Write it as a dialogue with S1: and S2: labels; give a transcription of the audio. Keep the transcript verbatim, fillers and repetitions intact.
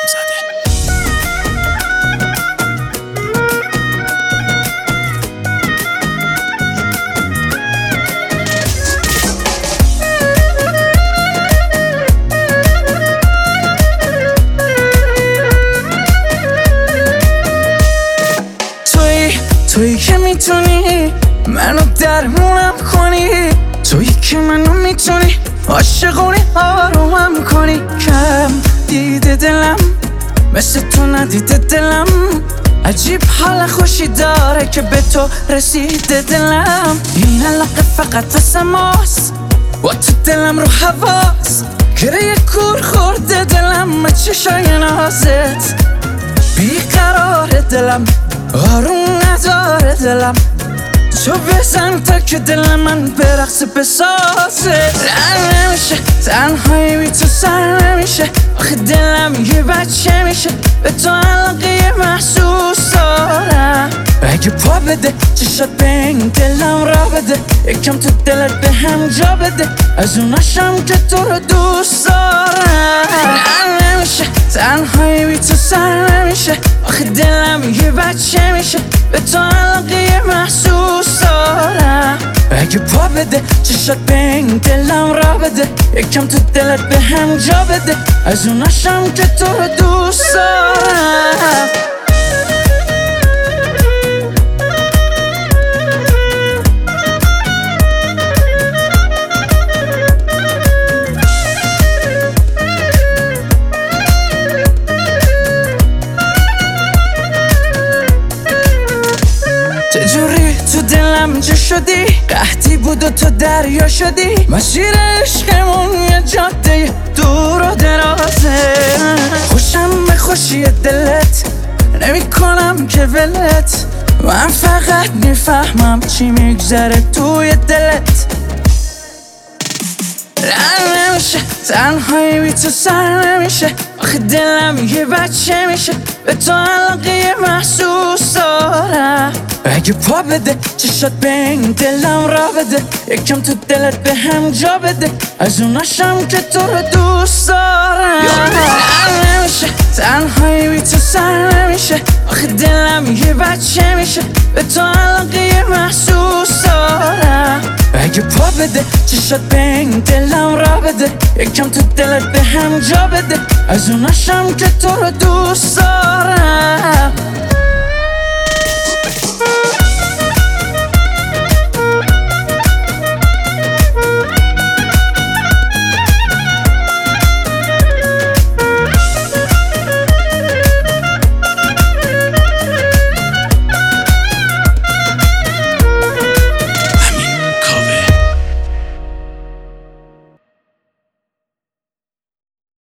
S1: زده.
S2: تویی تویی که میتونی منو درمونم کنی، تویی که منو میتونی عاشقونی آرومم کنی. کم دیده دلم مثل تو ندیده دلم، عجیب حال خوشی داره که به تو رسیده دلم. این علاقه فقط واسه ماست و تو دلم رو حواس، گره کور خورده دلم به چشای نازت. بیقرار دلم آروم نداره دلم، تو بزن تا که دل من برقص بسازه. رن نمیشه تنهایی بی تو سر نمیشه، آخه دلم یه بچه میشه به تو علاقه محسوس دارم. اگه پا بده چشات به این دلم را بده، یکم تو دلت به هم جا بده، از اوناشم که تو رو دوست دارم. رن نمیشه تنهایی بی تو سر نمیشه، آخه دلم یه بچه میشه به تو علاقه محسوس دارم. اگه پا بده چشات به این دلم را بده، یکم تو دلت به هم جا بده، از اوناشم که تو رو دوست دارم. چجوری تو دلم جا شدی، قحطی بود و تو دریا شدی، مسیر عشقمون یه جاده دور و درازه. خوشم به خوشی دلت نمی کنم که ولت، من فقط میفهمم چی میگذره توی دلت. رن نمیشه تنهایی بی تو سر نمیشه، آخه دلم یه بچه میشه به تو علاقه محسوس دارم. اگه پا بده چشات به این دلم را بده، یکم تو دلت به هم جا بده، از اوناشم که تو رو دوست دارم. رن نمیشه تنهایی بی تو سر نمیشه، آخه دلم یه بچه میشه به تو علاقه محسوس دارم. اگه پا بده چشات به این دلم را بده، یکم تو دلت به هم جا بده، از اوناشم که تو رو دوست دارم.